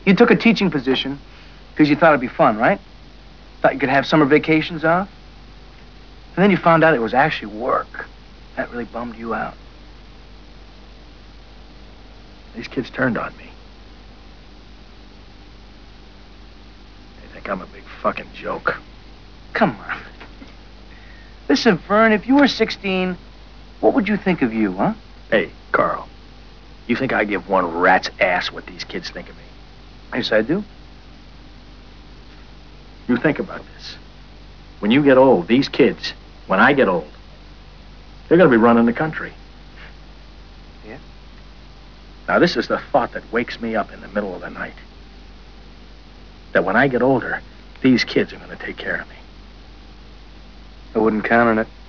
You took a teaching position because you thought it'd be fun, right? Thought you could have summer vacations off? And then you found out it was actually work. That really bummed you out. These kids turned on me. They think I'm a big fucking joke. Come on. Listen, Vern, if you were 16, what would you think of you, huh? Hey, Carl, you think I give one rat's ass what these kids think of me? Yes, I do. You think about this. When you get old, these kids, when I get old, they're gonna be running the country. Yeah? Now, this is the thought that wakes me up in the middle of the night. That when I get older, these kids are gonna take care of me. I wouldn't count on it.